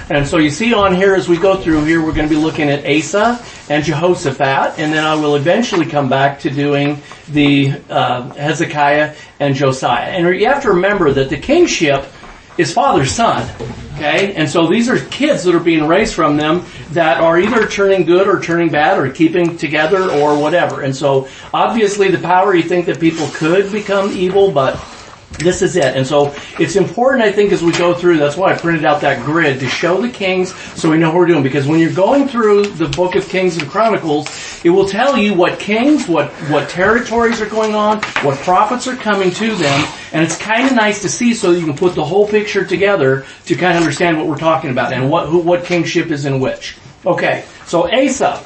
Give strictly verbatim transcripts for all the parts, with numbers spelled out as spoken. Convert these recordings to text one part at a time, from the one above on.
And so you see on here as we go through here, we're going to be looking at Asa and Jehoshaphat, and then I will eventually come back to doing the uh, Hezekiah and Josiah. And you have to remember that the kingship is father's son, okay? And so these are kids that are being raised from them that are either turning good or turning bad or keeping together or whatever. And so obviously the power, you think that people could become evil, but this is it. And so it's important, I think, as we go through, that's why I printed out that grid to show the kings so we know what we're doing. Because when you're going through the book of Kings and Chronicles, it will tell you what kings, what, what territories are going on, what prophets are coming to them. And it's kind of nice to see so that you can put the whole picture together to kind of understand what we're talking about and what, who, what kingship is in which. Okay, so Asa.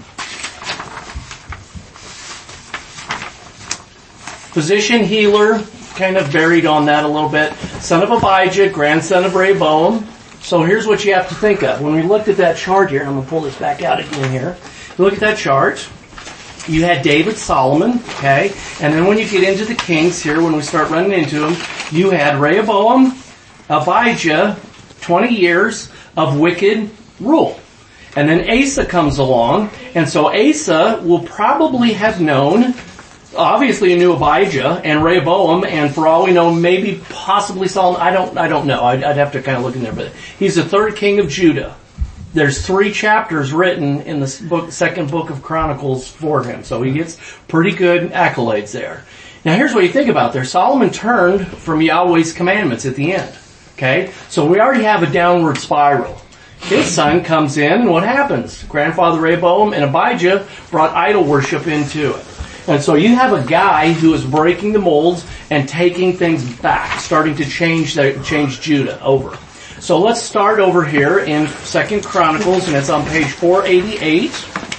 Physician, healer, kind of buried on that a little bit. Son of Abijah, grandson of Rehoboam. So here's what you have to think of. When we looked at that chart here, I'm going to pull this back out again here. You look at that chart. You had David, Solomon, okay? And then when you get into the kings here, when we start running into them, you had Rehoboam, Abijah, twenty years of wicked rule. And then Asa comes along, and so Asa will probably have known, obviously he knew Abijah and Rehoboam, and for all we know, maybe possibly Solomon. I don't, I don't know. I'd, I'd have to kind of look in there, but he's the third king of Judah. There's three chapters written in the book, second book of Chronicles for him, so he gets pretty good accolades there. Now here's what you think about there. Solomon turned from Yahweh's commandments at the end. Okay? So we already have a downward spiral. His son comes in, and what happens? Grandfather Rehoboam and Abijah brought idol worship into it. And so you have a guy who is breaking the molds and taking things back, starting to change the, change Judah over. So let's start over here in Second Chronicles, and it's on page four eighty-eight.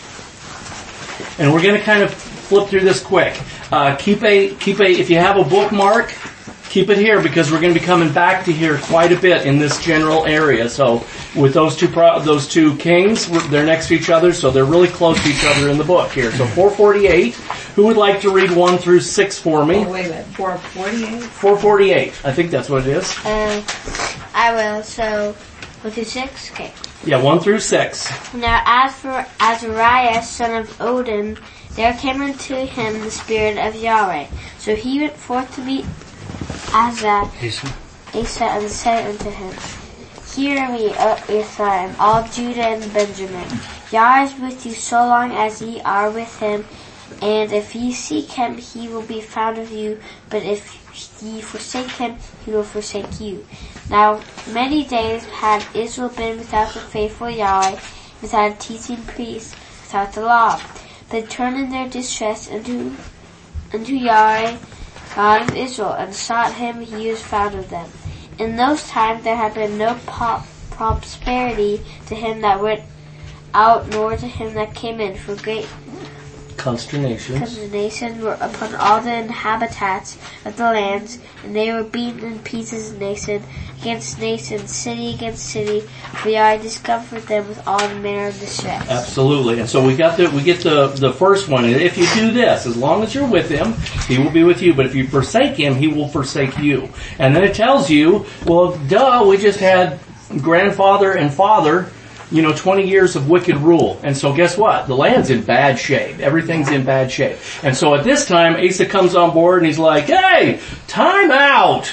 And we're going to kind of flip through this quick. Uh, keep a, keep a, if you have a bookmark, keep it here because we're going to be coming back to here quite a bit in this general area. So with those two, pro, those two kings, they're next to each other, so they're really close to each other in the book here. So four forty-eight. Who would like to read one through six for me? Oh, wait a minute, four forty-eight? four forty-eight. I think that's what it is. Uh, I will. So, one through six? Okay. Yeah, one through six. Now as for Azariah, son of Odin, there came unto him the Spirit of Yahweh. So he went forth to meet Asa, Asa, Asa and said unto him, Hear me, O Ephraim, all Judah and Benjamin. Yah is with you so long as ye are with him, and if ye seek him, he will be found of you, but if ye forsake him, he will forsake you. Now many days had Israel been without the faithful Yahweh, without a teaching priest, without the law. They turned in their distress unto, unto Yahweh, God of Israel, and sought him, he was found of them. In those times there had been no po- prosperity to him that went out, nor to him that came in, for great consternation. Consternation were upon all the inhabitants of the lands, and they were beaten in pieces, nation against nation, city against city, for Yahweh discomfited them with all manner of distress. Absolutely. And so we got the we get the the first one. If you do this, as long as you're with him, he will be with you. But if you forsake him, he will forsake you. And then it tells you, well, duh, we just had grandfather and father, you know, twenty years of wicked rule. And so guess what? The land's in bad shape. Everything's in bad shape. And so at this time, Asa comes on board and he's like, hey, time out.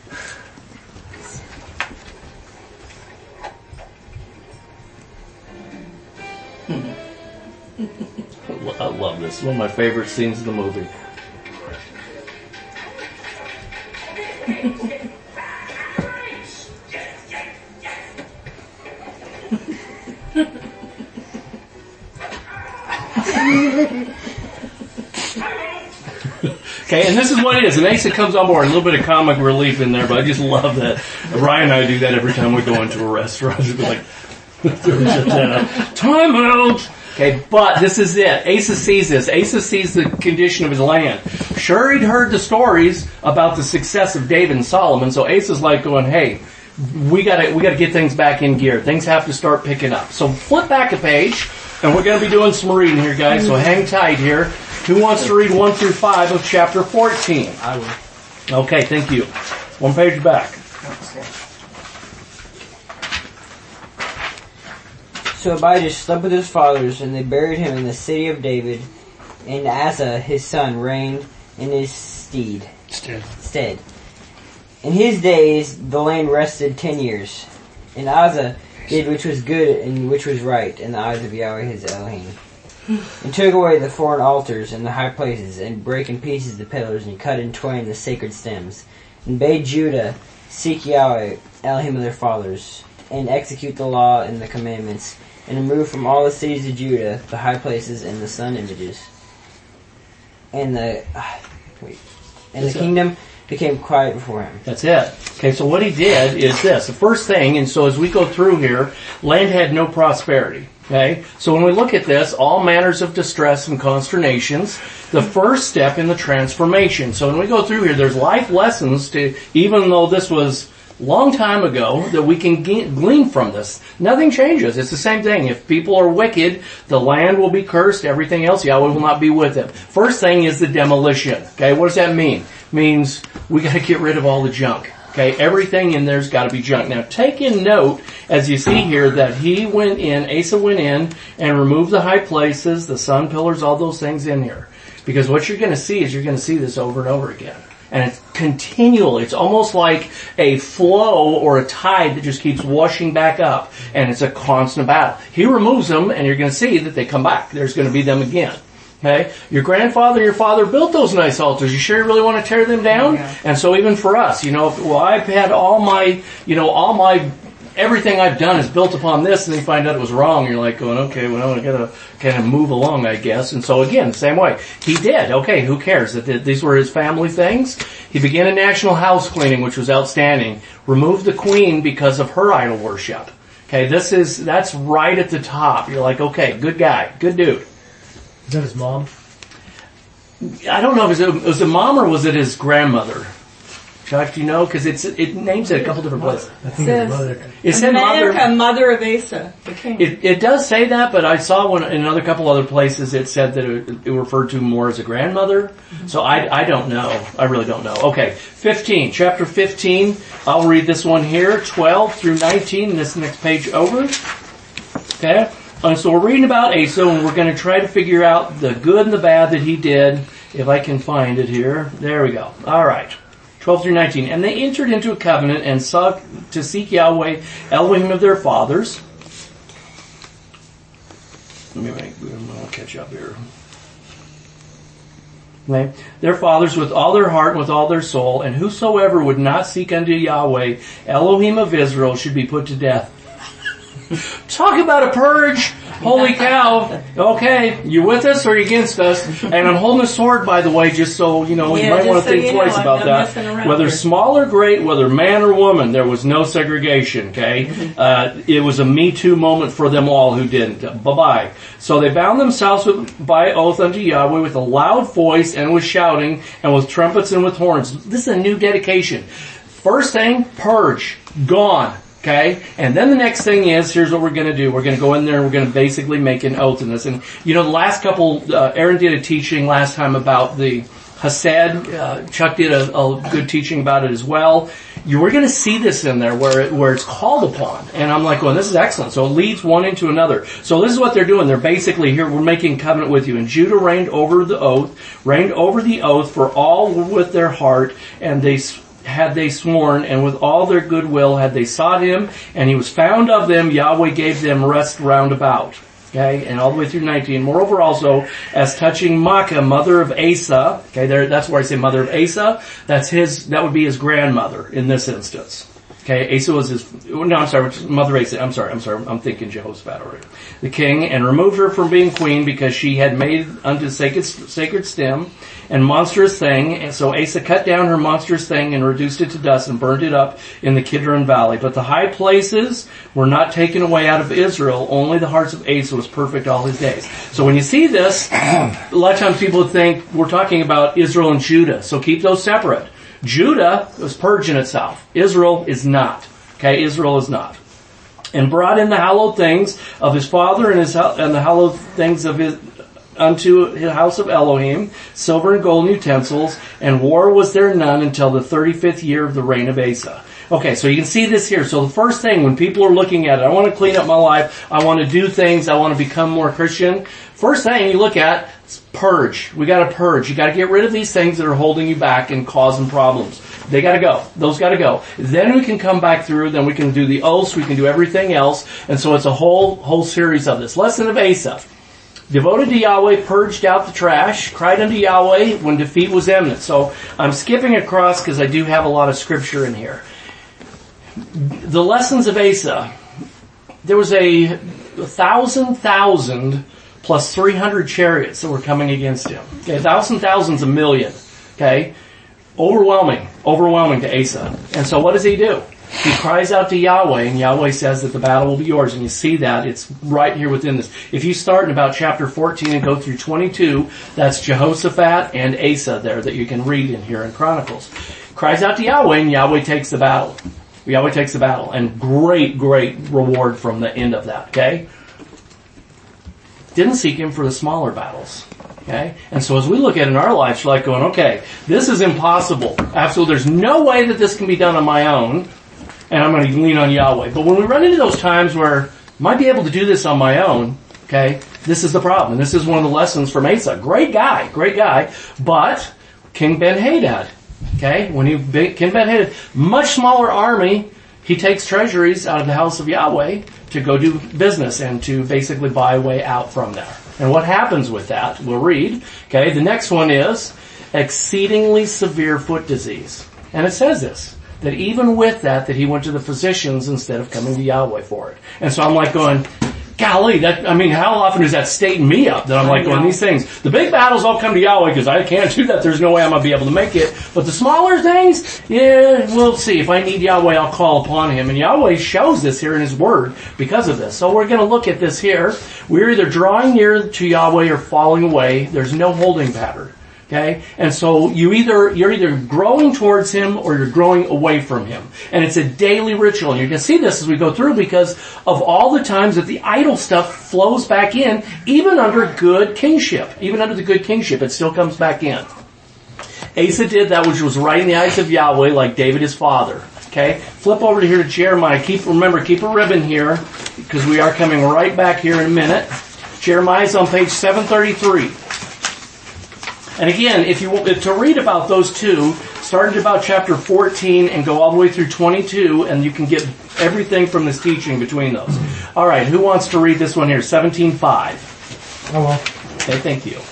I love this. It's one of my favorite scenes in the movie. Okay, and this is what it is. And Asa comes on board. A little bit of comic relief in there, but I just love that. Ryan and I do that every time we go into a restaurant. Just be like, time out. Okay, but this is it. Asa sees this. Asa sees the condition of his land. Sure, he'd heard the stories about the success of David and Solomon, so Asa's like going, hey, we gotta, we gotta get things back in gear. Things have to start picking up. So flip back a page, and we're gonna be doing some reading here, guys, so hang tight here. Who wants to read one through five of chapter fourteen? I will. Okay, thank you. One page back. So Abijah slept with his fathers, and they buried him in the city of David, and Asa his son reigned in his stead. Stead. stead. In his days the land rested ten years. And Asa did which was good and which was right in the eyes of Yahweh his Elohim. And took away the foreign altars and the high places, and brake in pieces the pillars, and cut in twain the sacred stems, and bade Judah seek Yahweh, Elohim of their fathers, and execute the law and the commandments, and remove from all the cities of Judah the high places and the sun images. And the uh, wait, and That's the it. kingdom became quiet before him. That's it. Okay, so what he did is this. The first thing, and so as we go through here, land had no prosperity. Okay, so when we look at this, all manners of distress and consternations, the first step in the transformation. So when we go through here, there's life lessons to, even though this was a long time ago, that we can glean from this. Nothing changes. It's the same thing. If people are wicked, the land will be cursed, everything else, Yahweh will not be with them. First thing is the demolition. Okay, what does that mean? Means we gotta get rid of all the junk. Okay, everything in there's got to be junk. Now, take in note, as you see here, that he went in, Asa went in, and removed the high places, the sun pillars, all those things in here. Because what you're going to see is you're going to see this over and over again. And it's continual. It's almost like a flow or a tide that just keeps washing back up. And it's a constant battle. He removes them, and you're going to see that they come back. There's going to be them again. Okay, your grandfather, your father built those nice altars. You sure you really want to tear them down? Yeah. And so even for us, you know, if, well, I've had all my, you know, all my, everything I've done is built upon this, and then you find out it was wrong. You're like going, okay, well, I gotta kind of move along, I guess. And so again, the same way. He did. Okay, who cares? That these were his family things. He began a national house cleaning, which was outstanding. Removed the queen because of her idol worship. Okay, this is, that's right at the top. You're like, okay, good guy, good dude. Is that his mom? I don't know if it was, it was a mom or was it his grandmother. Chuck, do you know? Because it's it names it a couple different places. I think Says, it's mother. It said mother. America, mother of Asa, the king. It, it does say that, but I saw one in another couple other places. It said that it, it referred to more as a grandmother. Mm-hmm. So I I don't know. I really don't know. Okay, fifteen, chapter fifteen. I'll read this one here, twelve through nineteen. And this next page over. Okay. And so we're reading about Asa, and we're going to try to figure out the good and the bad that he did, if I can find it here. There we go. All right. twelve through nineteen. And they entered into a covenant and sought to seek Yahweh, Elohim of their fathers. Let me make, I'll catch up here. Okay. Their fathers with all their heart and with all their soul, and whosoever would not seek unto Yahweh, Elohim of Israel, should be put to death. Talk about a purge. Holy cow. Okay, you with us or you against us? And I'm holding a sword, by the way, just so, you know, yeah, you might want to so think you twice know, about that. Whether here. small or great, whether man or woman, there was no segregation, okay? Mm-hmm. Uh, it was a Me Too moment for them all who didn't. Bye-bye. So they bound themselves with, by oath unto Yahweh with a loud voice and with shouting and with trumpets and with horns. This is a new dedication. First thing, purge. Gone. Okay? And then the next thing is, here's what we're going to do. We're going to go in there and we're going to basically make an oath in this. And, you know, the last couple, uh, Aaron did a teaching last time about the Hesed. Uh, Chuck did a, a good teaching about it as well. You were going to see this in there where it, where it's called upon. And I'm like, well, this is excellent. So it leads one into another. So this is what they're doing. They're basically here, we're making covenant with you. And Judah reigned over the oath, reigned over the oath for all with their heart, and they had they sworn, and with all their goodwill had they sought him, and he was found of them. Yahweh gave them rest round about. Okay, and all the way through nineteen. Moreover also, as touching Maacah, mother of Asa, okay, there, that's where I say mother of Asa, that's his, that would be his grandmother in this instance. Okay, Asa was his, no, I'm sorry, mother Asa, I'm sorry, I'm sorry, I'm thinking Jehoshaphat already. The king, and removed her from being queen because she had made unto sacred, sacred stem and monstrous thing. And so Asa cut down her monstrous thing and reduced it to dust and burned it up in the Kidron Valley. But the high places were not taken away out of Israel. Only the hearts of Asa was perfect all his days. So when you see this, a lot of times people think we're talking about Israel and Judah. So keep those separate. Judah was purging itself. Israel is not. Okay, Israel is not. And brought in the hallowed things of his father and his and the hallowed things of his unto his house of Elohim, silver and golden utensils, and war was there none until the thirty-fifth year of the reign of Asa. Okay, so you can see this here. So the first thing, when people are looking at it, I want to clean up my life, I want to do things, I want to become more Christian. First thing you look at is purge. We got to purge. You got to get rid of these things that are holding you back and causing problems. They got to go. Those got to go. Then we can come back through. Then we can do the oaths. We can do everything else. And so it's a whole whole series of this. Lesson of Asa. Devoted to Yahweh, purged out the trash, cried unto Yahweh when defeat was imminent. So I'm skipping across because I do have a lot of scripture in here. The lessons of Asa. There was a thousand thousand plus three hundred chariots that were coming against him. Okay, a thousand thousand's a million. Okay, overwhelming, overwhelming to Asa. And so what does he do? He cries out to Yahweh, and Yahweh says that the battle will be yours. And you see that. It's right here within this. If you start in about chapter fourteen and go through twenty-two, that's Jehoshaphat and Asa there that you can read in here in Chronicles. Cries out to Yahweh, and Yahweh takes the battle. Yahweh takes the battle. And great, great reward from the end of that, okay? Didn't seek him for the smaller battles. Okay? And so as we look at it in our lives, we're like going, okay, this is impossible. Absolutely. There's no way that this can be done on my own. And I'm going to lean on Yahweh. But when we run into those times where I might be able to do this on my own, okay, this is the problem. And this is one of the lessons from Asa. Great guy, great guy. But King Ben-Hadad, okay, when he, King Ben-Hadad, much smaller army, he takes treasuries out of the house of Yahweh to go do business and to basically buy a way out from there. And what happens with that? We'll read. Okay, the next one is exceedingly severe foot disease. And it says this, that even with that, that he went to the physicians instead of coming to Yahweh for it. And so I'm like going, golly, that, I mean, how often is that stating me up that I'm like going, these things, the big battles all come to Yahweh because I can't do that. There's no way I'm going to be able to make it. But the smaller things, yeah, we'll see. If I need Yahweh, I'll call upon him. And Yahweh shows this here in his word because of this. So we're going to look at this here. We're either drawing near to Yahweh or falling away. There's no holding pattern. Okay? And so you either, you're either growing towards him or you're growing away from him. And it's a daily ritual. And you can see this as we go through because of all the times that the idol stuff flows back in, even under good kingship. Even under the good kingship, it still comes back in. Asa did that which was right in the eyes of Yahweh, like David his father. Okay? Flip over to here to Jeremiah. Keep, remember, keep a ribbon here because we are coming right back here in a minute. Jeremiah's on page seven thirty-three. And again, if you want to read about those two, start at about chapter fourteen and go all the way through twenty-two, and you can get everything from this teaching between those. All right, who wants to read this one here? seventeen five. I will. Okay, thank you.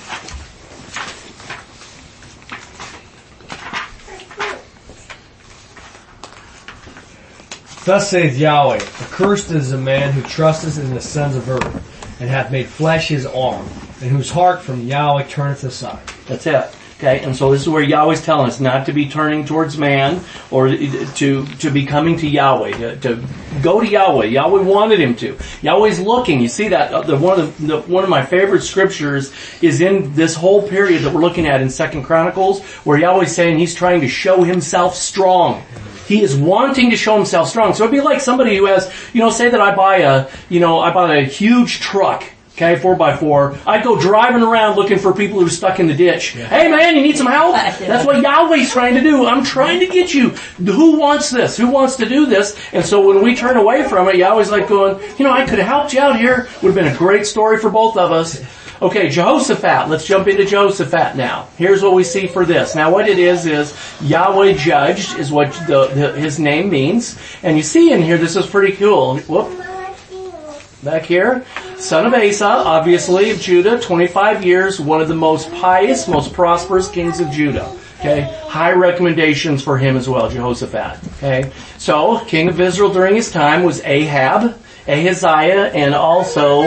Thus saith Yahweh, accursed is the man who trusteth in the sons of earth, and hath made flesh his arm, and whose heart from Yahweh turneth aside. That's it. Okay, and so this is where Yahweh's telling us not to be turning towards man or to to be coming to Yahweh, to, to go to Yahweh. Yahweh wanted him to. Yahweh's looking. You see that the, one of the, the one of my favorite scriptures is in this whole period that we're looking at in Second Chronicles, where Yahweh's saying he's trying to show himself strong. He is wanting to show himself strong. So it'd be like somebody who has, you know, say that I buy a, you know, I buy a huge truck. Okay, four by four. I go driving around looking for people who are stuck in the ditch. Yeah. Hey man, you need some help? That's what Yahweh's trying to do. I'm trying to get you. Who wants this? Who wants to do this? And so when we turn away from it, Yahweh's like going, you know, I could have helped you out here. Would have been a great story for both of us. Okay, Jehoshaphat. Let's jump into Jehoshaphat now. Here's what we see for this. Now what it is, is Yahweh judged is what the, the, his name means. And you see in here, this is pretty cool. Whoop. Back here. Son of Asa, obviously, of Judah, twenty-five years, one of the most pious, most prosperous kings of Judah. Okay, high recommendations for him as well, Jehoshaphat. Okay, so, king of Israel during his time was Ahab, Ahaziah, and also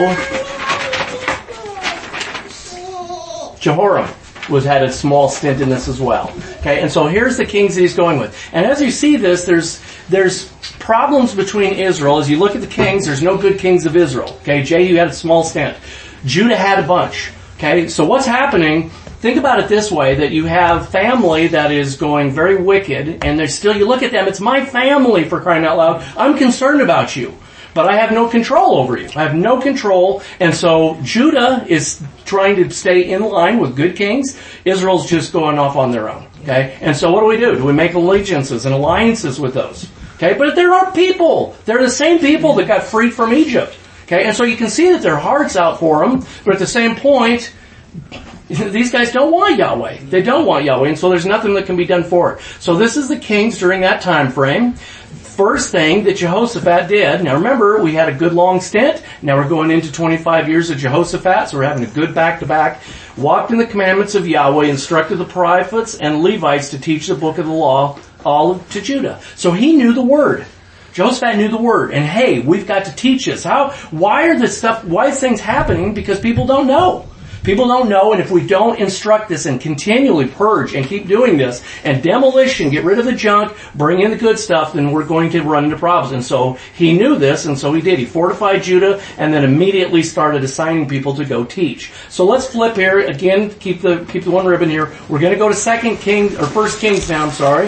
Jehoram was had a small stint in this as well. Okay, and so here's the kings that he's going with. And as you see this, there's there's problems between Israel. As you look at the kings, there's no good kings of Israel. Okay, Jehu had a small stint. Judah had a bunch. Okay, so what's happening? Think about it this way, that you have family that is going very wicked, and there's still, you look at them, it's my family, for crying out loud. I'm concerned about you, but I have no control over you. I have no control, and so Judah is trying to stay in line with good kings. Israel's just going off on their own. Okay, and so what do we do? Do we make allegiances and alliances with those? Okay, but there are people. They're the same people that got freed from Egypt. Okay, and so you can see that their heart's out for them, but at the same point, these guys don't want Yahweh. They don't want Yahweh, and so there's nothing that can be done for it. So this is the kings during that time frame. First thing that Jehoshaphat did, now remember, we had a good long stint. Now we're going into twenty-five years of Jehoshaphat, so we're having a good back-to-back. Walked in the commandments of Yahweh, instructed the prophets and Levites to teach the book of the law all to Judah. So he knew the word. Jehoshaphat knew the word. And hey, we've got to teach this. How, why are this stuff, why is things happening? Because people don't know. People don't know, and if we don't instruct this and continually purge and keep doing this, and demolition, get rid of the junk, bring in the good stuff, then we're going to run into problems. And so he knew this, and so he did. He fortified Judah, and then immediately started assigning people to go teach. So let's flip here again. Keep the keep the one ribbon here. We're going to go to Second Kings or First Kings now. I'm sorry.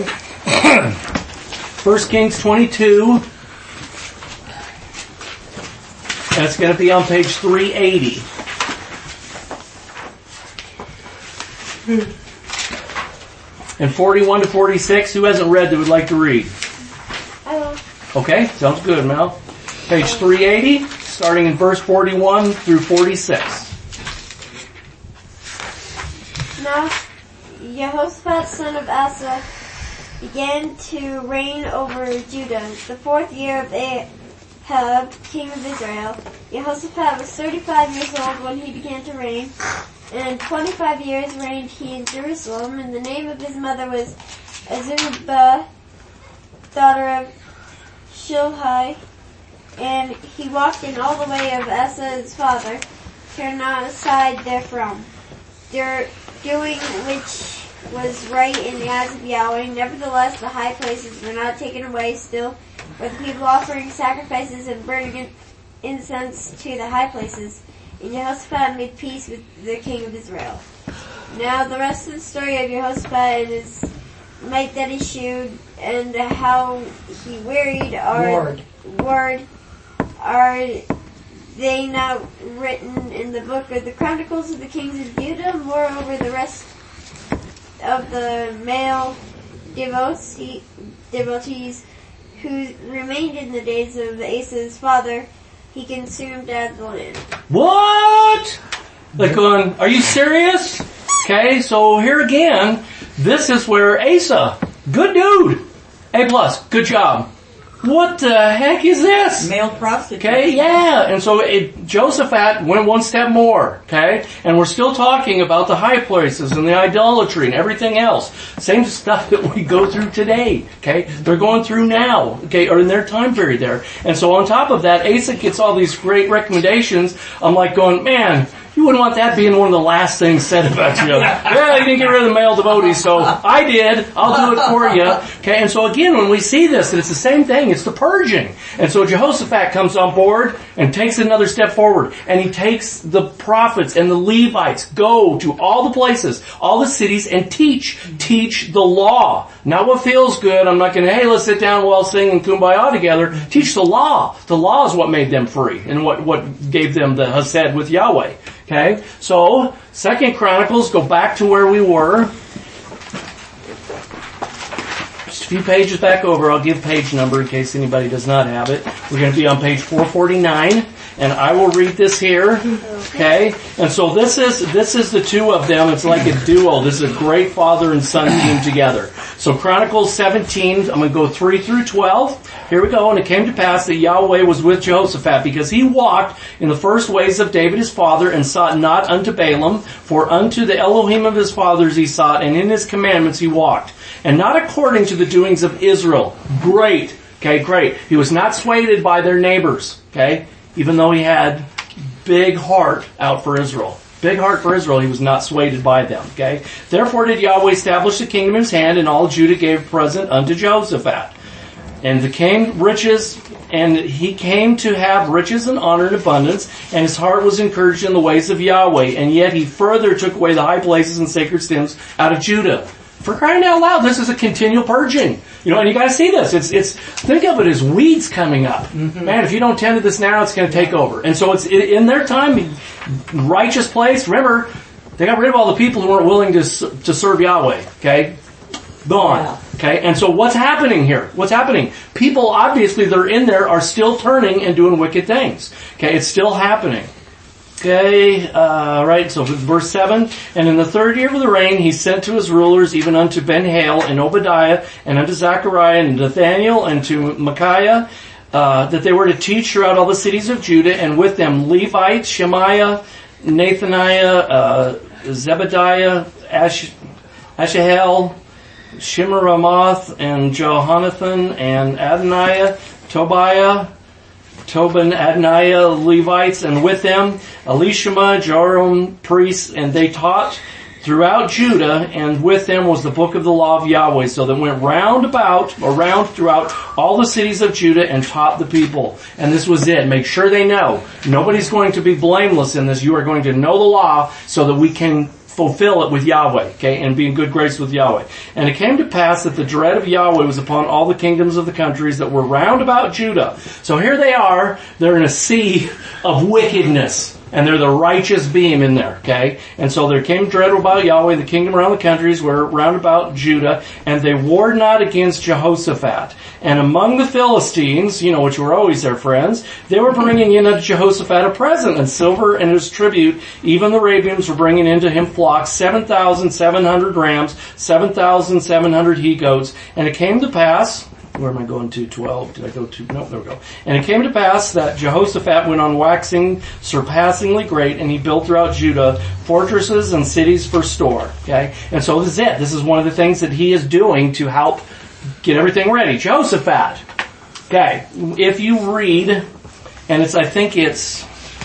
First Kings twenty-two. That's going to be on page three eighty. And forty-one to forty-six, who hasn't read that would like to read? I will. Okay, sounds good, Mel. Page three eighty, starting in verse forty-one through forty-six. Now, Jehoshaphat, son of Asa, began to reign over Judah, the fourth year of Ahab, king of Israel. Jehoshaphat was thirty-five years old when he began to reign. And twenty-five years reigned he in Jerusalem, and the name of his mother was Azubah, daughter of Shilhi, and he walked in all the way of Asa his father, turned not aside therefrom, doing which was right in the eyes of Yahweh. Nevertheless, the high places were not taken away, still were the people offering sacrifices and burning incense to the high places. And Jehoshaphat made peace with the king of Israel. Now the rest of the story of Jehoshaphat and his might that he shewed, and how he wearied our Ward. word, are they not written in the book of the Chronicles of the Kings of Judah? Moreover, the rest of the male devotee, devotees who remained in the days of Asa's father, he consumed out of the land. What? Like going, are you serious? Okay, so here again, this is where Asa, good dude, A plus, good job. What the heck is this? Male prostitute. Okay, yeah, and so it, Jehoshaphat went one step more, okay? And we're still talking about the high places and the idolatry and everything else. Same stuff that we go through today, okay? They're going through now, okay, or in their time period there. And so on top of that, Asa gets all these great recommendations. I'm like going, man, you wouldn't want that being one of the last things said about you. Yeah, you didn't get rid of the male devotees, so I did. I'll do it for you. Okay, and so again, when we see this, it's the same thing. It's the purging. And so Jehoshaphat comes on board and takes another step forward. And he takes the prophets and the Levites, go to all the places, all the cities, and teach. Teach the law. Not what feels good. I'm not going to, hey, let's sit down, we'll all sing and kumbaya together. Teach the law. The law is what made them free and what, what gave them the Hesed with Yahweh. Okay, so Second Chronicles, go back to where we were. Just a few pages back over. I'll give page number in case anybody does not have it. We're going to be on page four forty-nine, and I will read this here. Okay, and so this is this is the two of them. It's like a duo. This is a great father and son team together. So Chronicles seventeen, I'm going to go three through twelve. Here we go. And it came to pass that Yahweh was with Jehoshaphat, because he walked in the first ways of David his father, and sought not unto Baalim, for unto the Elohim of his fathers he sought, and in his commandments he walked. And not according to the doings of Israel. Great. Okay, great. He was not swayed by their neighbors. Okay, even though he had big heart out for Israel. Big heart for Israel, he was not swayed by them. Okay, therefore did Yahweh establish the kingdom in his hand, and all Judah gave present unto Jehoshaphat. And the came riches, and he came to have riches and honor and abundance, and his heart was encouraged in the ways of Yahweh, and yet he further took away the high places and sacred stones out of Judah. For crying out loud, this is a continual purging. You know, and you gotta see this. It's, it's, think of it as weeds coming up. Mm-hmm. Man, if you don't tend to this now, it's gonna take over. And so it's, in their time, righteous place, remember, they got rid of all the people who weren't willing to, to serve Yahweh, okay? Gone. Yeah. Okay, and so what's happening here? What's happening? People, obviously, that are in there are still turning and doing wicked things. Okay, it's still happening. Okay, uh, right, so verse seven, and in the third year of the reign, he sent to his rulers, even unto Ben-Hail, and Obadiah, and unto Zechariah, and Nathaniel, and to Micaiah, uh, that they were to teach throughout all the cities of Judah, and with them Levites, Shemaiah, Nathaniah, uh, Zebediah, Ash, Ashahel, Shemiramoth, and Johanathon, and Adoniah, Tobiah, Tobin, Adoniah, Levites, and with them Elishama, Joram, priests, and they taught throughout Judah, and with them was the book of the law of Yahweh. So they went round about, or round throughout all the cities of Judah and taught the people. And this was it. Make sure they know. Nobody's going to be blameless in this. You are going to know the law so that we can fulfill it with Yahweh, okay, and be in good grace with Yahweh. And it came to pass that the dread of Yahweh was upon all the kingdoms of the countries that were round about Judah. So here they are, they're in a sea of wickedness. And they're the righteous beam in there, okay? And so there came dread about Yahweh, the kingdom around the countries were round about Judah, and they warred not against Jehoshaphat. And among the Philistines, you know, which were always their friends, they were bringing in unto Jehoshaphat a present, and silver and his tribute. Even the Arabians were bringing into him flocks, seven thousand seven hundred rams, seven thousand seven hundred he-goats. And it came to pass, where am I going to? twelve. Did I go to? No, there we go. And it came to pass that Jehoshaphat went on waxing surpassingly great, and he built throughout Judah fortresses and cities for store. Okay? And so this is it. This is one of the things that he is doing to help get everything ready. Jehoshaphat. Okay. If you read, and it's, I think it's,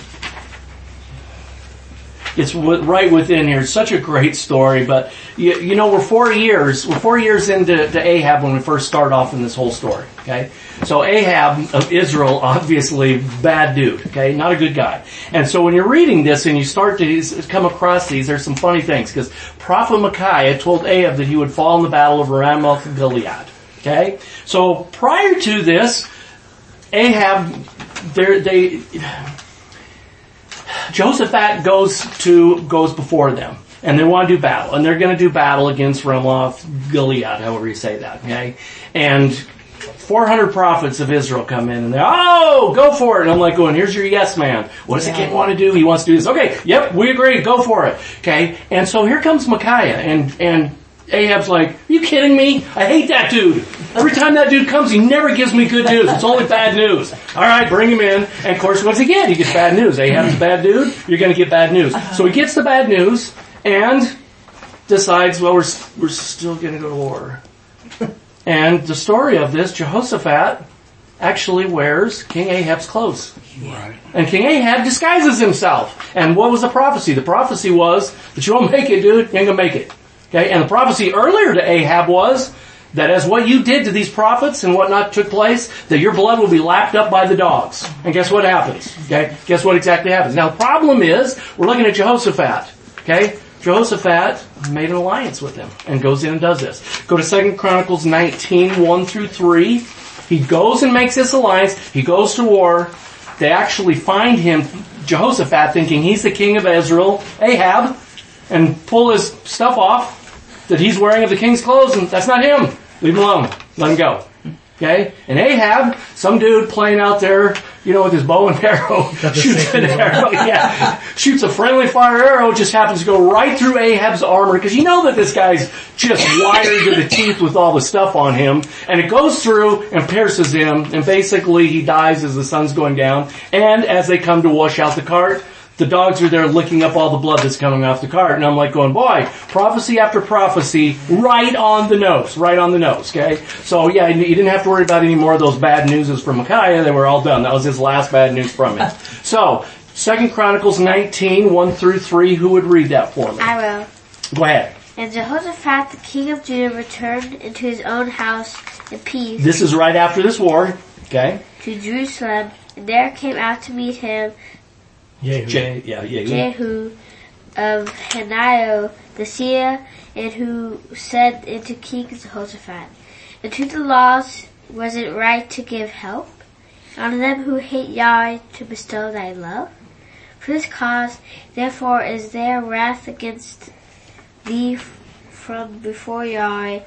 It's right within here. It's such a great story, but you, you know, we're four years, we're four years into to Ahab when we first start off in this whole story, okay? So Ahab of Israel, obviously bad dude, okay? Not a good guy. And so when you're reading this and you start to come across these, there's some funny things, because Prophet Micaiah told Ahab that he would fall in the battle of Ramoth Gilead, okay? So prior to this, Ahab, they, Jehoshaphat goes to, goes before them. And they want to do battle. And they're going to do battle against Ramoth Gilead, however you say that, okay? And four hundred prophets of Israel come in and they're, oh, go for it. And I'm like going, here's your yes man. What does the king want to do? He wants to do this. Okay, yep, we agree, go for it. Okay? And so here comes Micaiah and, and Ahab's like, are you kidding me? I hate that dude. Every time that dude comes, he never gives me good news. It's only bad news. All right, bring him in. And of course, what's he get? He gets bad news. Ahab's a bad dude. You're going to get bad news. So he gets the bad news and decides, well, we're we're still going to go to war. And the story of this, Jehoshaphat actually wears King Ahab's clothes. Right. And King Ahab disguises himself. And what was the prophecy? The prophecy was that you won't make it, dude. You ain't going to make it. Okay, and the prophecy earlier to Ahab was that as what you did to these prophets and whatnot took place, that your blood will be lapped up by the dogs. And guess what happens? Okay, guess what exactly happens? Now the problem is, we're looking at Jehoshaphat. Okay, Jehoshaphat made an alliance with him and goes in and does this. Go to Second Chronicles nineteen, one through three. He goes and makes this alliance. He goes to war. They actually find him, Jehoshaphat, thinking he's the king of Israel, Ahab, and pull his stuff off that he's wearing of the king's clothes, and that's not him. Leave him alone. Let him go. Okay? And Ahab, some dude playing out there, you know, with his bow and arrow, shoots an arrow, yeah, shoots a friendly fire arrow, just happens to go right through Ahab's armor, because you know that this guy's just wired to the teeth with all the stuff on him, and it goes through and pierces him, and basically he dies as the sun's going down, and as they come to wash out the cart, the dogs are there licking up all the blood that's coming off the cart. And I'm like going, boy, prophecy after prophecy, right on the nose, right on the nose, okay? So yeah, you didn't have to worry about any more of those bad newses from Micaiah. They were all done. That was his last bad news from him. So, Second Chronicles nineteen, one through three, who would read that for me? I will. Go ahead. And Jehoshaphat, the king of Judah, returned into his own house in peace. This is right after this war, okay? To Jerusalem, and there came out to meet him Jehu. Je- yeah, Jehu. Jehu of Hananiah the seer, and who said unto King Jehoshaphat, unto the laws was it right to give help, on them who hate Yahweh to bestow thy love? For this cause, therefore, is there wrath against thee from before Yahweh.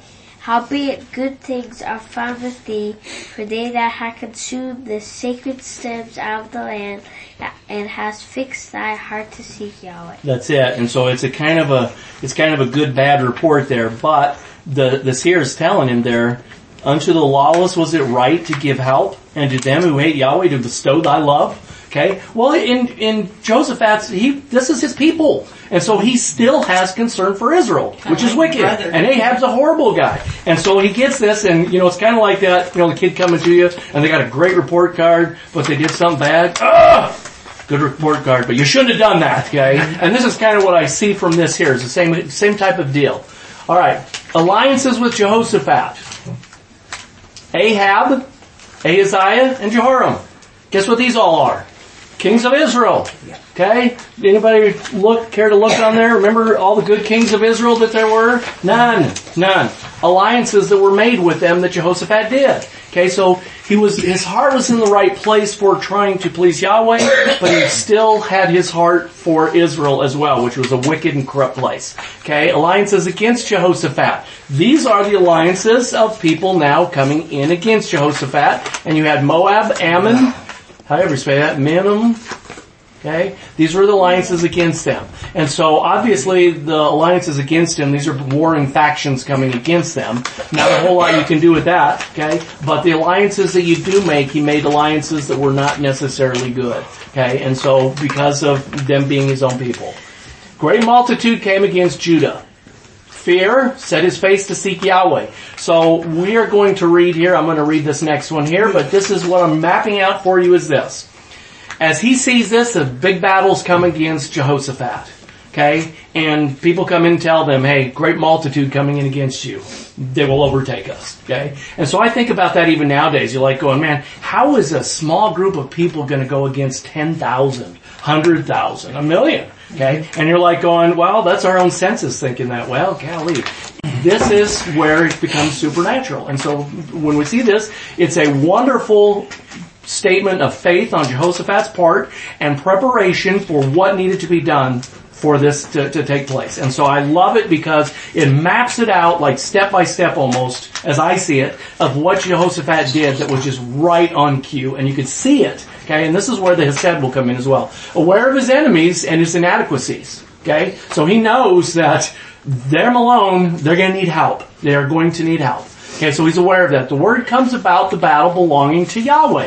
Howbeit good things are found with thee, for they that have consumed the sacred stones out of the land, and has fixed thy heart to seek Yahweh. That's it. And so it's a kind of a, it's kind of a good bad report there, but the, the seer is telling him there, unto the lawless was it right to give help, and to them who hate Yahweh to bestow thy love? Okay? Well, in, in Jehoshaphat's, he, this is his people. And so he still has concern for Israel, which is wicked. And Ahab's a horrible guy. And so he gets this, and you know, it's kind of like that, you know, the kid coming to you, and they got a great report card, but they did something bad. Ugh! Good report card, but you shouldn't have done that, okay? And this is kind of what I see from this here. It's the same, same type of deal. Alright. Alliances with Jehoshaphat. Ahab, Ahaziah, and Jehoram. Guess what these all are? Kings of Israel. Okay? Anybody look, care to look on there? Remember all the good kings of Israel that there were? None. None. Alliances that were made with them that Jehoshaphat did. Okay, so he was, his heart was in the right place for trying to please Yahweh, but he still had his heart for Israel as well, which was a wicked and corrupt place. Okay, alliances against Jehoshaphat. These are the alliances of people now coming in against Jehoshaphat. And you had Moab, Ammon, however you say that, Minnam. Okay? These were the alliances against them. And so obviously the alliances against him, these are warring factions coming against them. Not a whole lot you can do with that, okay? But the alliances that you do make, he made alliances that were not necessarily good. Okay? And so because of them being his own people. Great multitude came against Judah. Fear set his face to seek Yahweh. So we are going to read here, I'm going to read this next one here, but this is what I'm mapping out for you is this. As he sees this, a big battle's come against Jehoshaphat. Okay? And people come in and tell them, hey, great multitude coming in against you. They will overtake us. Okay? And so I think about that even nowadays. You're like going, man, how is a small group of people going to go against ten thousand, one hundred thousand, a million? Okay? And you're like going, well, that's our own senses thinking that. Well, golly. This is where it becomes supernatural. And so when we see this, it's a wonderful statement of faith on Jehoshaphat's part and preparation for what needed to be done for this to, to take place. And so I love it because it maps it out like step by step almost, as I see it, of what Jehoshaphat did that was just right on cue. And you could see it. Okay, and this is where the Hesed will come in as well. Aware of his enemies and his inadequacies. Okay, so he knows that them alone, they're going to need help. They are going to need help. Okay, so he's aware of that. The word comes about the battle belonging to Yahweh.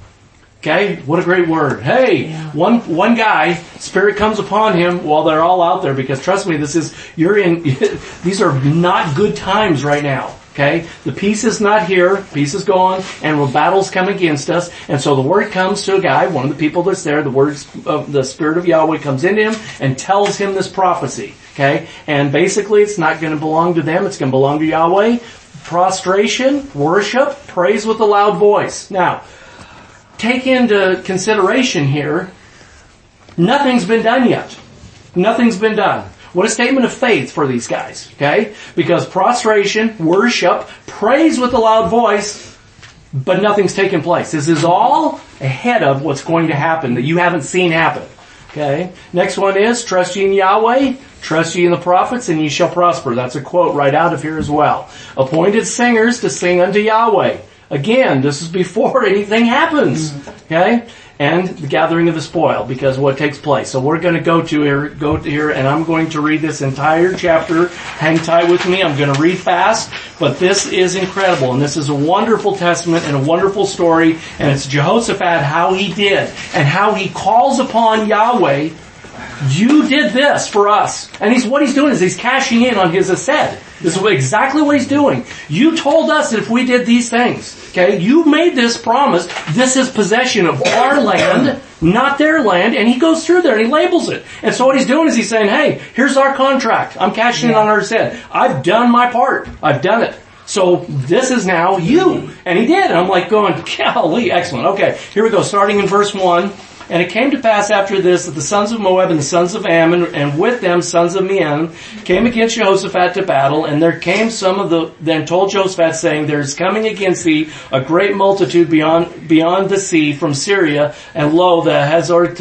Okay, what a great word. Hey, yeah. one one guy, Spirit comes upon him while they're all out there, because trust me, this is, you're in, these are not good times right now. Okay, the peace is not here, peace is gone, and battles come against us, and so the word comes to a guy, one of the people that's there, the words of the Spirit of Yahweh comes into him and tells him this prophecy. Okay, and basically it's not going to belong to them, it's going to belong to Yahweh. Prostration, worship, praise with a loud voice. Now, take into consideration here, nothing's been done yet. Nothing's been done. What a statement of faith for these guys, okay? Because prostration, worship, praise with a loud voice, but nothing's taken place. This is all ahead of what's going to happen that you haven't seen happen, okay? Next one is, trust ye in Yahweh, trust ye in the prophets, and ye shall prosper. That's a quote right out of here as well. Appointed singers to sing unto Yahweh. Again, this is before anything happens, okay? And the gathering of the spoil, because what takes place. So we're going to go to here, go to here, and I'm going to read this entire chapter. Hang tight with me. I'm going to read fast, but this is incredible, and this is a wonderful testament and a wonderful story, and it's Jehoshaphat, how he did, and how he calls upon Yahweh. You did this for us. And he's, what he's doing is he's cashing in on his Hesed. This is exactly what he's doing. You told us that if we did these things, okay, you made this promise. This is possession of our land, not their land. And he goes through there and he labels it. And so what he's doing is he's saying, hey, here's our contract. I'm cashing in on our Hesed. I've done my part. I've done it. So this is now you. And he did. And I'm like going, golly, excellent. Okay, here we go. Starting in verse one. And it came to pass after this that the sons of Moab and the sons of Ammon, and with them sons of Midian, came against Jehoshaphat to battle. And there came some of the, then told Jehoshaphat, saying, there is coming against thee a great multitude beyond, beyond the sea from Syria, and lo, the Hazor,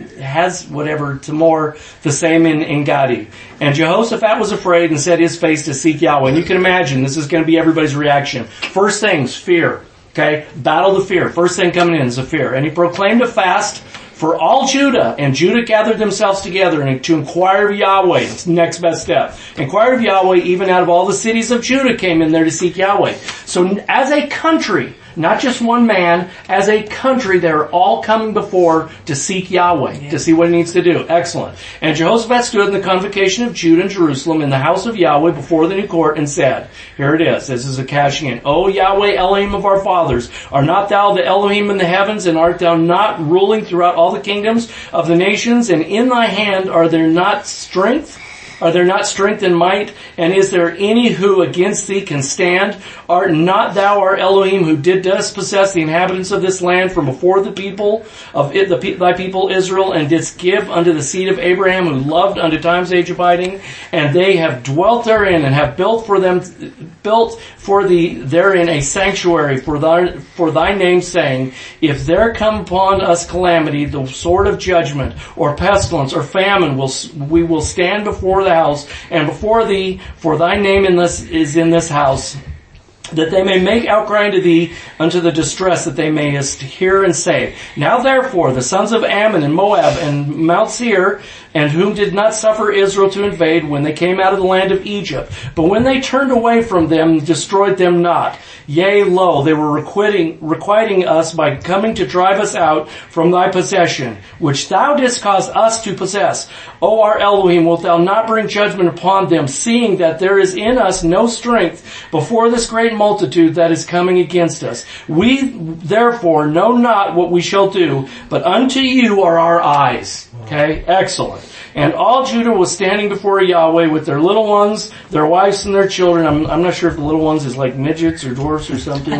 has whatever, Tamor, the same in, in Gadi. And Jehoshaphat was afraid and set his face to seek Yahweh. And you can imagine, this is going to be everybody's reaction. First things, fear. Okay? Battle the fear. First thing coming in is a fear. And he proclaimed a fast for all Judah, and Judah gathered themselves together and to inquire of Yahweh. It's the next best step. Inquire of Yahweh, even out of all the cities of Judah came in there to seek Yahweh. So as a country, not just one man, as a country, they're all coming before to seek Yahweh, yeah. to see what he needs to do. Excellent. And Jehoshaphat stood in the convocation of Judah and Jerusalem in the house of Yahweh before the new court and said, here it is, this is a cashing in. O Yahweh, Elohim of our fathers, are not thou the Elohim in the heavens, and art thou not ruling throughout all the kingdoms of the nations? And in thy hand are there not strength? Are there not strength and might? And is there any who against thee can stand? Art not thou our Elohim, who did dispossess the inhabitants of this land from before the people of it, the, thy people Israel, and didst give unto the seed of Abraham, who loved unto time's age abiding? And they have dwelt therein, and have built for them, built for thee therein a sanctuary for thy, for thy name's saying, if there come upon us calamity, the sword of judgment, or pestilence, or famine, will we will stand before the house and before thee, for thy name in this is in this house, that they may make outcry unto thee unto the distress that they mayest hear and say. Now therefore the sons of Ammon and Moab and Mount Seir, and whom did not suffer Israel to invade when they came out of the land of Egypt, but when they turned away from them, destroyed them not. Yea, lo, they were requiting, requiting us by coming to drive us out from thy possession, which thou didst cause us to possess. O our Elohim, wilt thou not bring judgment upon them, seeing that there is in us no strength before this great multitude that is coming against us? We therefore know not what we shall do, but unto you are our eyes. Okay, excellent. And all Judah was standing before Yahweh with their little ones, their wives and their children. I'm, I'm not sure if the little ones is like midgets or dwarfs or something.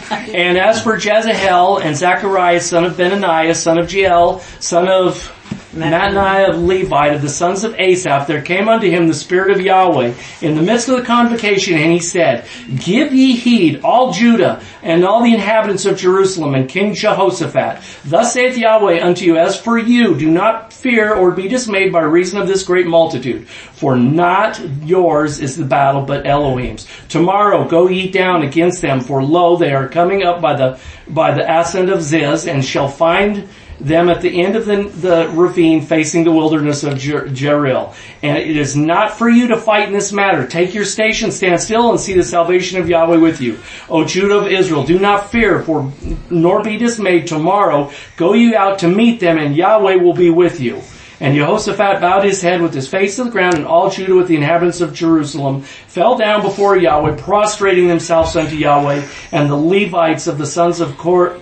And as for Jezahel and Zacharias, son of Benaniah, son of Jeiel, son of Mattaniah of Levite, of the sons of Asaph, there came unto him the Spirit of Yahweh in the midst of the convocation, and he said, give ye heed, all Judah, and all the inhabitants of Jerusalem, and King Jehoshaphat. Thus saith Yahweh unto you, as for you, do not fear or be dismayed by reason of this great multitude, for not yours is the battle, but Elohim's. Tomorrow go ye down against them, for lo, they are coming up by the by the ascent of Ziz, and shall find them at the end of the, the ravine facing the wilderness of Jer- Jeril. And it is not for you to fight in this matter. Take your station, stand still, and see the salvation of Yahweh with you. O Judah of Israel, do not fear, for nor be dismayed. Tomorrow go you out to meet them, and Yahweh will be with you. And Jehoshaphat bowed his head with his face to the ground, and all Judah with the inhabitants of Jerusalem fell down before Yahweh, prostrating themselves unto Yahweh. And the Levites of the sons of Kor-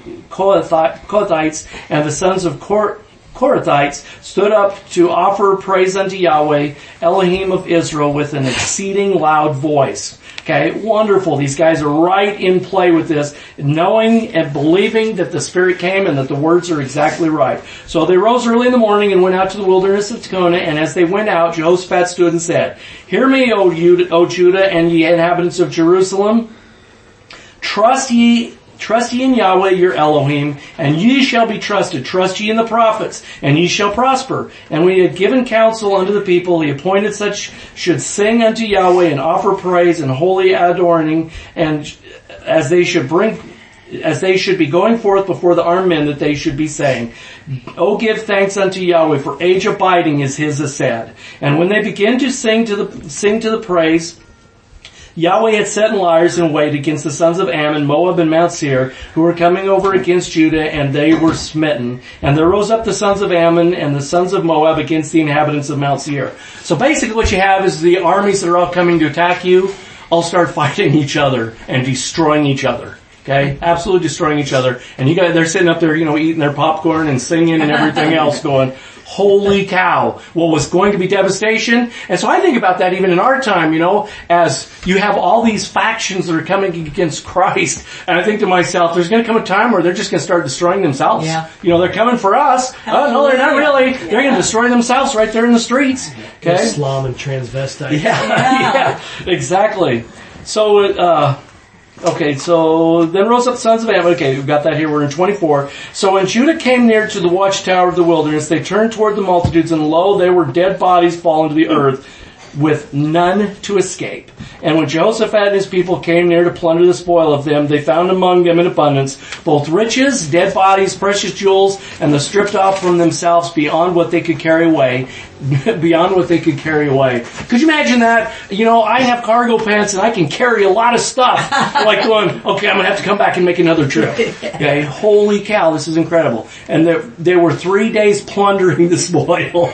Kohathites and the sons of Kor- Korathites stood up to offer praise unto Yahweh, Elohim of Israel, with an exceeding loud voice. Okay, wonderful. These guys are right in play with this, knowing and believing that the Spirit came and that the words are exactly right. So they rose early in the morning and went out to the wilderness of Tekoa, and as they went out, Jehoshaphat stood and said, hear me, O Judah, O Judah and ye inhabitants of Jerusalem. Trust ye Trust ye in Yahweh your Elohim, and ye shall be trusted. Trust ye in the prophets, and ye shall prosper. And when he had given counsel unto the people, he appointed such should sing unto Yahweh and offer praise and holy adoring, and as they should bring, as they should be going forth before the armed men, that they should be saying, O give thanks unto Yahweh, for age abiding is his ascent. And when they begin to sing to the sing to the praise, Yahweh had set liars in wait against the sons of Ammon, Moab, and Mount Seir, who were coming over against Judah, and they were smitten. And there rose up the sons of Ammon and the sons of Moab against the inhabitants of Mount Seir. So basically what you have is the armies that are all coming to attack you all start fighting each other and destroying each other. Okay? Absolutely destroying each other. And you guys, they're sitting up there, you know, eating their popcorn and singing and everything else going, Holy cow. What was going to be devastation? And so I think about that even in our time, you know, as you have all these factions that are coming against Christ. And I think to myself, there's going to come a time where they're just going to start destroying themselves. Yeah. You know, they're coming for us. Oh, no, they're not really. Yeah. They're going to destroy themselves right there in the streets. Okay? Islam and transvestite. Yeah, Yeah. yeah, exactly. So, uh, okay, so then rose up the sons of Ammon. Okay, we've got that here. We're in twenty-four. So when Judah came near to the watchtower of the wilderness, they turned toward the multitudes, and lo, they were dead bodies fallen to the earth, with none to escape. And when Jehoshaphat and his people came near to plunder the spoil of them, they found among them in abundance both riches, dead bodies, precious jewels, and the stripped off from themselves beyond what they could carry away. Beyond what they could carry away. Could you imagine that? You know, I have cargo pants and I can carry a lot of stuff. Like going, okay, I'm going to have to come back and make another trip. Okay, holy cow, this is incredible. And there, there were three days plundering the spoil.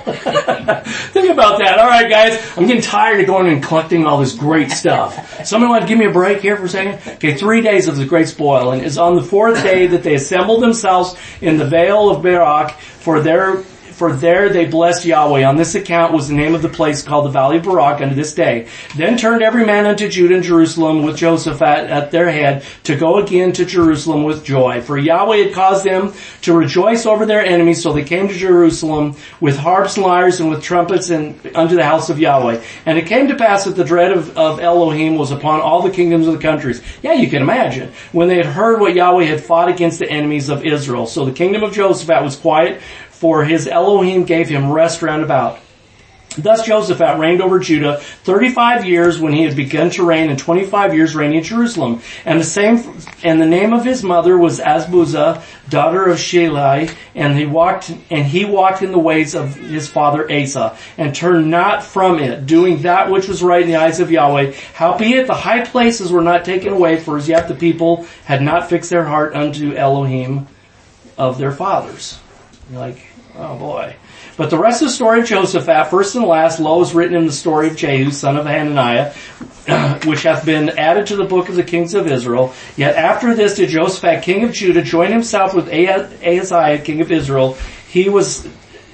Think about that. All right, guys, I'm getting tired of going and collecting all this great stuff. Somebody want to give me a break here for a second? Okay, three days of the great spoil. And it's on the fourth day that they assembled themselves in the Vale of Barak for their For there they blessed Yahweh. On this account was the name of the place called the Valley of Barak unto this day. Then turned every man unto Judah and Jerusalem with Jehoshaphat at their head to go again to Jerusalem with joy. For Yahweh had caused them to rejoice over their enemies, so they came to Jerusalem with harps and lyres and with trumpets and unto the house of Yahweh. And it came to pass that the dread of, of Elohim was upon all the kingdoms of the countries. Yeah, you can imagine. When they had heard what Yahweh had fought against the enemies of Israel. So the kingdom of Jehoshaphat was quiet, for his Elohim gave him rest round about. Thus Jehoshaphat reigned over Judah thirty-five years when he had begun to reign, and twenty-five years reigning in Jerusalem. And the same, and the name of his mother was Azbuzah, daughter of Shilai, and he walked, and he walked in the ways of his father Asa, and turned not from it, doing that which was right in the eyes of Yahweh. Howbeit the high places were not taken away, for as yet the people had not fixed their heart unto Elohim of their fathers. You're like, oh boy. But the rest of the story of Jehoshaphat, first and last, lo, is written in the story of Jehu, son of Hananiah, which hath been added to the book of the kings of Israel. Yet after this did Jehoshaphat, king of Judah, join himself with Ahaziah, king of Israel. He was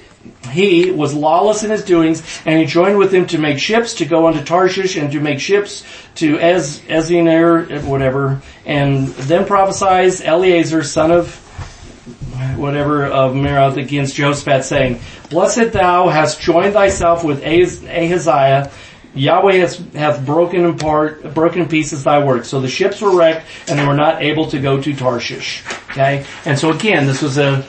he was lawless in his doings, and he joined with him to make ships to go unto Tarshish, and to make ships to Ez Ezinir, whatever. And then prophesies Eleazar, son of whatever of Merath against Jehoshaphat, saying, Blessed thou hast joined thyself with Az- Ahaziah. Yahweh has, hath broken in part, broken in pieces thy work. So the ships were wrecked, and they were not able to go to Tarshish. Okay? And so again, this was a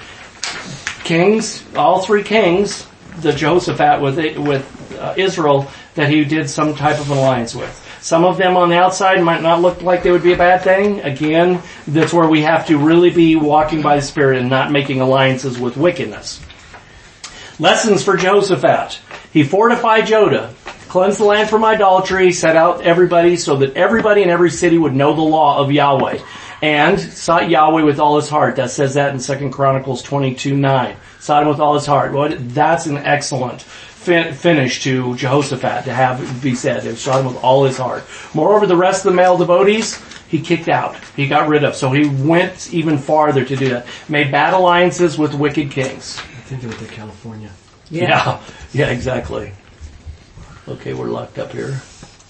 kings, all three kings, the Jehoshaphat with, with uh, Israel, that he did some type of alliance with. Some of them on the outside might not look like they would be a bad thing. Again, that's where we have to really be walking by the Spirit and not making alliances with wickedness. Lessons for Jehoshaphat. He fortified Judah, cleansed the land from idolatry, set out everybody so that everybody in every city would know the law of Yahweh, and sought Yahweh with all his heart. That says that in Second Chronicles twenty-two nine. Sought him with all his heart. Well, that's an excellent fin- finish to Jehoshaphat to have be said. They sought him with all his heart. Moreover, the rest of the male devotees, he kicked out. He got rid of. So he went even farther to do that. Made bad alliances with wicked kings. I think they went to California. Yeah. yeah. Yeah, exactly. Okay, we're locked up here.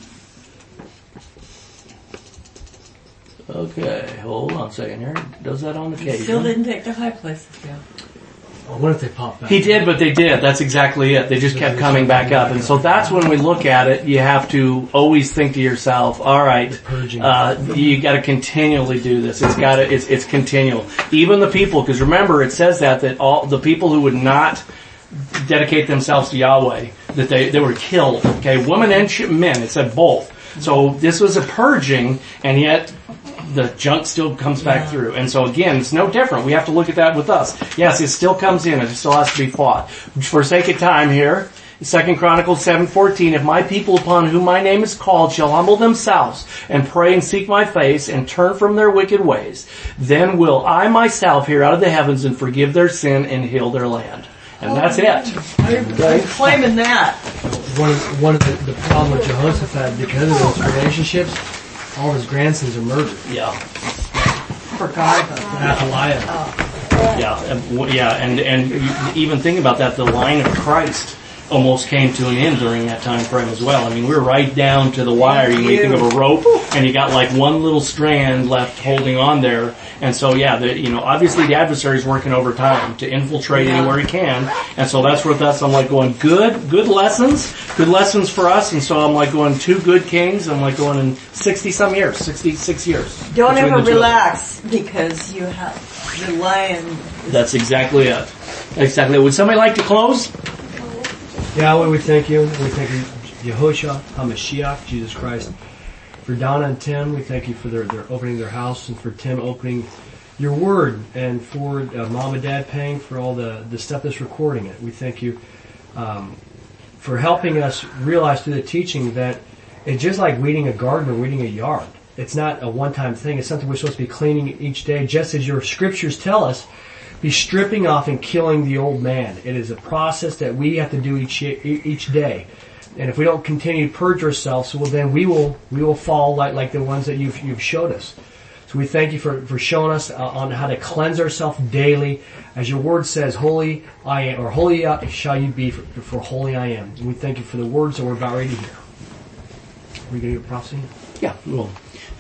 Okay, hold on a second here. Does that on occasion. Still didn't take the high places down. I wonder if they popped back. He did, but they did. That's exactly it. They just kept coming back up. And so that's when we look at it, you have to always think to yourself, all right, uh, you gotta continually do this. It's gotta, it's, it's continual. Even the people, because remember it says that, that all, the people who would not dedicate themselves to Yahweh, that they, they were killed. Okay, women and men, it said both. So this was a purging, and yet the junk still comes back yeah. through. And so again, it's no different. We have to look at that with us. Yes, it still comes in. It still has to be fought. For sake of time here, Second Chronicles seven fourteen, if my people upon whom my name is called shall humble themselves and pray and seek my face and turn from their wicked ways, then will I myself hear out of the heavens and forgive their sin and heal their land. And that's it. I'm claiming that. One of, one of the, the problem with Jehoshaphat, because of those relationships, all of his grandsons are murdered. Yeah. Forgot about that. Athaliah. Oh. Yeah, and w- yeah, and and you even think about that, the line of Christ almost came to an end during that time frame as well. I mean, we're right down to the wire. You, you think of a rope, and you got like one little strand left holding on there. And so, yeah, the, you know, obviously the adversary's working overtime to infiltrate yeah. anywhere he can. And so that's where that's, I'm like going, good, good lessons, good lessons for us. And so I'm like going, two good kings. I'm like going in sixty some years, sixty-six years. Don't ever relax because you have the lion. That's exactly it. Exactly. Would somebody like to close? Yahweh, we thank you. We thank you, Yehoshua, HaMashiach, Jesus Christ. For Donna and Tim, we thank you for their, their opening their house, and for Tim opening your word, and for uh, Mom and Dad paying for all the, the stuff that's recording it. We thank you um, for helping us realize through the teaching that it's just like weeding a garden or weeding a yard. It's not a one-time thing. It's something we're supposed to be cleaning each day, just as your scriptures tell us. Be stripping off and killing the old man. It is a process that we have to do each each day. And if we don't continue to purge ourselves, well, then we will we will fall like like the ones that you've you've showed us. So we thank you for for showing us uh, on how to cleanse ourselves daily, as your word says, "Holy I am," or "Holy shall you be, for, for holy I am." And we thank you for the words that we're about ready to hear. Are we going to get prophecy? Yeah. Well,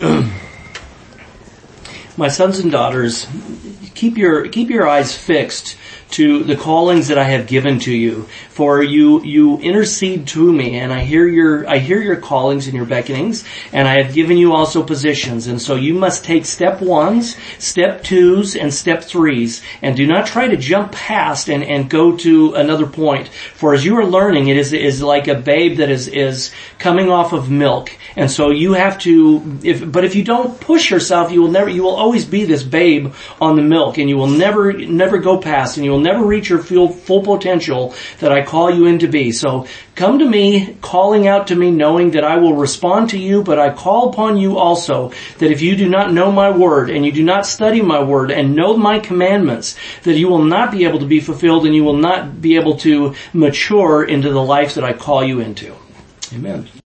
my sons and daughters, keep your keep your eyes fixed to the callings that I have given to you. For you, you intercede to me, and I hear your, I hear your callings and your beckonings, and I have given you also positions. And so you must take step ones, step twos, and step threes, and do not try to jump past and, and go to another point. For as you are learning, it is, is like a babe that is, is coming off of milk. And so you have to, if, but if you don't push yourself, you will never, you will always be this babe on the milk, and you will never, never go past, and you will never reach your full, full potential that I call you in to be. So come to me, calling out to me, knowing that I will respond to you, but I call upon you also that if you do not know my word, and you do not study my word, and know my commandments, that you will not be able to be fulfilled, and you will not be able to mature into the life that I call you into. Amen.